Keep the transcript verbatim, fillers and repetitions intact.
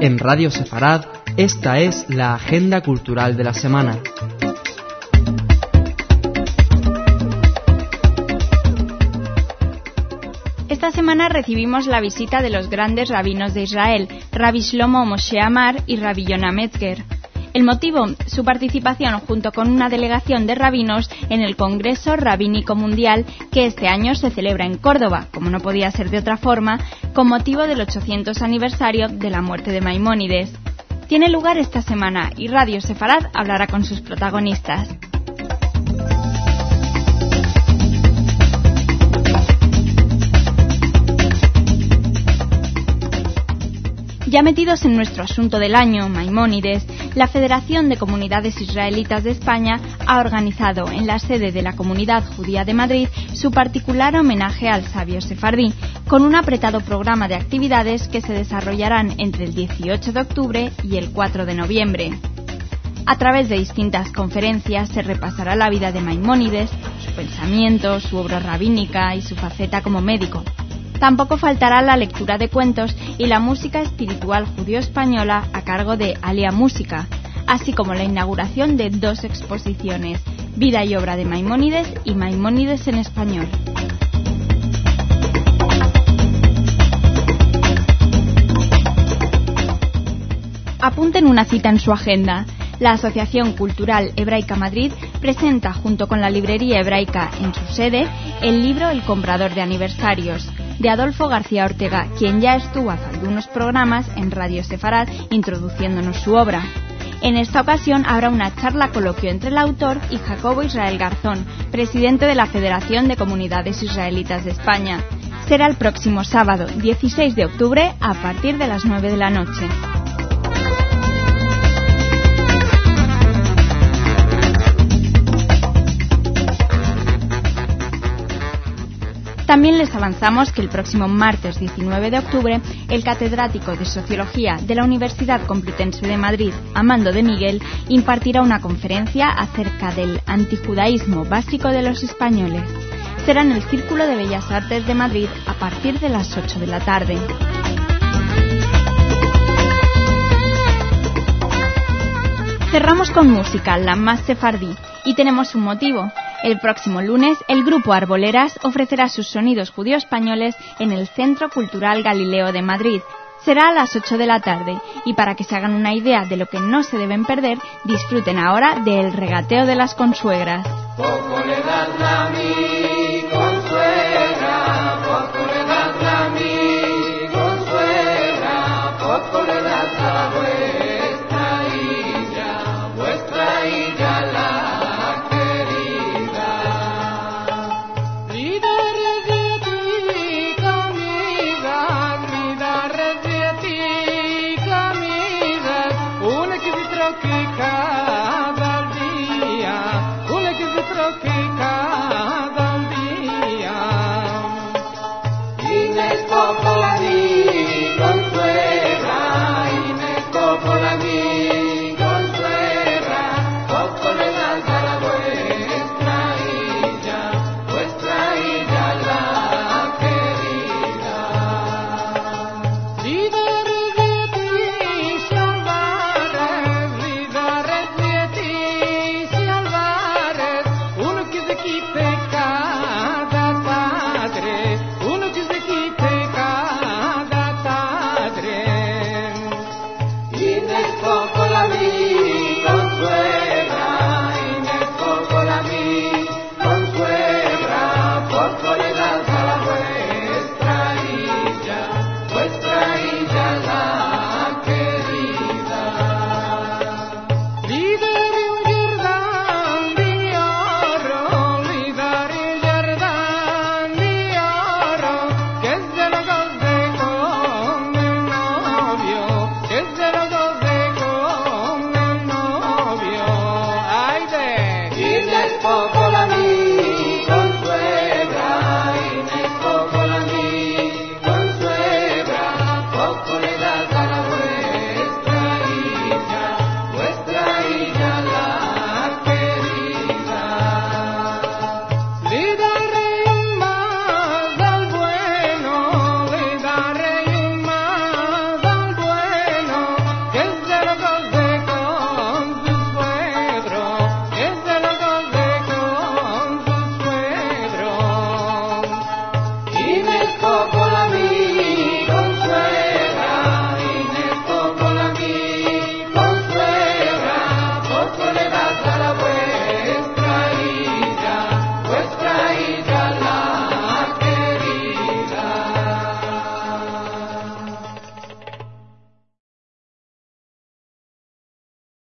En Radio Sefarad, esta es la agenda cultural de la semana. Esta semana recibimos la visita de los grandes rabinos de Israel, Rabbi Shlomo Moshe Amar y Rabbi Yonah Metzger. El motivo, su participación junto con una delegación de rabinos en el Congreso Rabínico Mundial que este año se celebra en Córdoba, como no podía ser de otra forma, con motivo del ochocientos aniversario de la muerte de Maimónides. Tiene lugar esta semana y Radio Sefarad hablará con sus protagonistas. Ya metidos en nuestro asunto del año, Maimónides, la Federación de Comunidades Israelitas de España ha organizado en la sede de la Comunidad Judía de Madrid su particular homenaje al sabio sefardí, con un apretado programa de actividades que se desarrollarán entre el dieciocho de octubre y el cuatro de noviembre. A través de distintas conferencias se repasará la vida de Maimónides, su pensamiento, su obra rabínica y su faceta como médico. Tampoco faltará la lectura de cuentos y la música espiritual judío-española a cargo de Alia Música, así como la inauguración de dos exposiciones, Vida y obra de Maimónides y Maimónides en español. Apunten una cita en su agenda. La Asociación Cultural Hebraica Madrid presenta, junto con la Librería Hebraica en su sede, el libro El comprador de aniversarios, de Adolfo García Ortega, quien ya estuvo hace algunos programas en Radio Sefarad introduciéndonos su obra. En esta ocasión habrá una charla coloquio entre el autor y Jacobo Israel Garzón, presidente de la Federación de Comunidades Israelitas de España. Será el próximo sábado, dieciséis de octubre, a partir de las nueve de la noche. También les avanzamos que el próximo martes diecinueve de octubre, el catedrático de Sociología de la Universidad Complutense de Madrid, Amando de Miguel, impartirá una conferencia acerca del antijudaísmo básico de los españoles. Será en el Círculo de Bellas Artes de Madrid a partir de las ocho de la tarde. Cerramos con música, la más sefardí, y tenemos un motivo. El próximo lunes, el grupo Arboleras ofrecerá sus sonidos judío-españoles en el Centro Cultural Galileo de Madrid. Será a las ocho de la tarde, y para que se hagan una idea de lo que no se deben perder, disfruten ahora del regateo de las consuegras. Poco le das a mi consuegra, poco le das a mi consuegra, poco le das a vuestra hija, vuestra hija la con